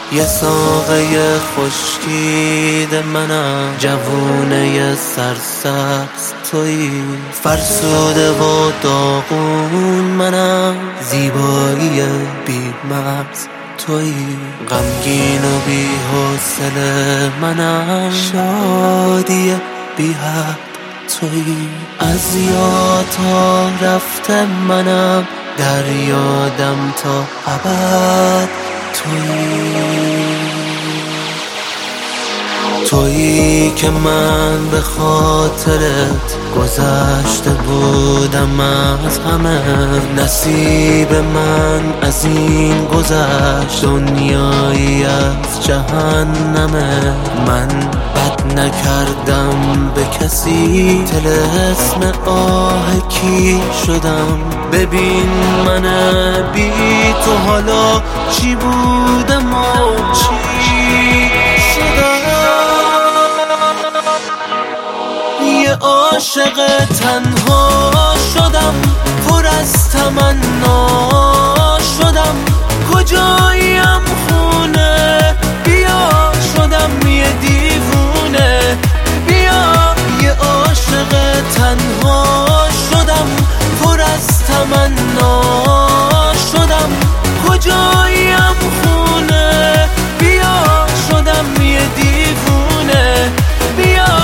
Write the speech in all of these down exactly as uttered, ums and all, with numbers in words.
یه ساقه خشکید منم، جوونه سرسبز تویی، فرسوده و داغون منم، زیبایی بی مغز تویی، غمگین و بی حوصله منم، شادی بی حد تویی، از یاد تا رفته منم، در یادم تا ابد تویی. تویی که من به خاطرت گذشته بودم از همه، نصیب من از این گذشت دنیایی از جهنمه. من بد نکردم به کسی، طلسم آه کی شدم، ببین من بی تو حالا چی بودم و چی شدم. یه عاشق تنها شدم، پر از تمنا شدم، کجاییم خونه بیا، شدم یه دیوونه بیا. یه عاشق تنها شدم، پر از تمنا شدم، کجاییم خونه بیا، شدم یه دیوونه بیا.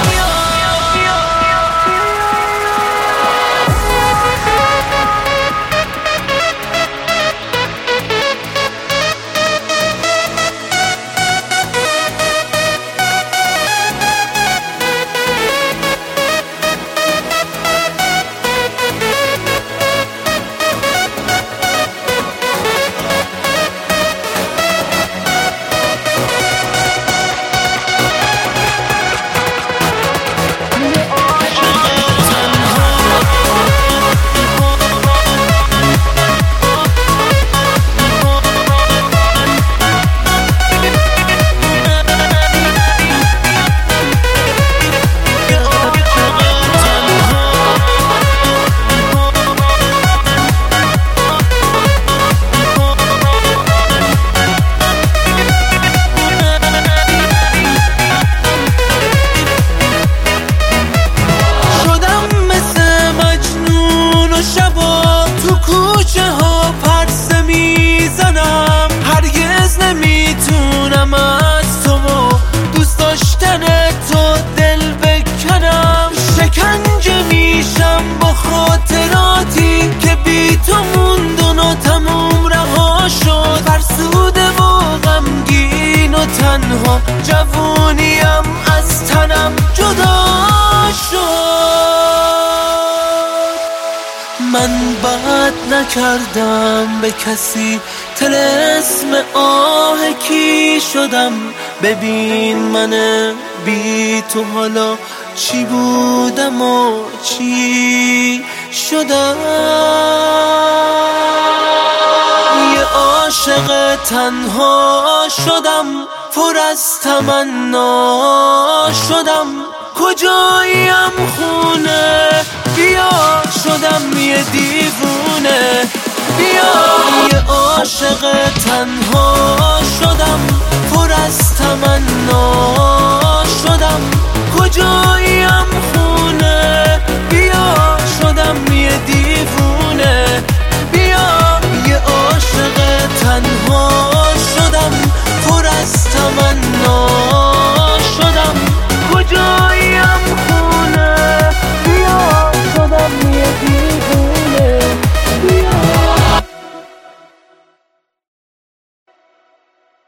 نمیتونم از تو و دوست داشتن تو دل بکنم، شکنجه میشم با خاطراتی که بی تو موندن و تموم رها شد، فرسوده و غمگین و تنها، جوونیم از تنم جدا شد. من بد نکردم به کسی، طلسم آه کی شدم، ببین من بی تو حالا چی بودم و چی شدم. یه عاشق تنها شدم، پر از تمنا شدم، کجاییم خونه بیا، شدم یه دیوونه بیا. یه عاشق تنها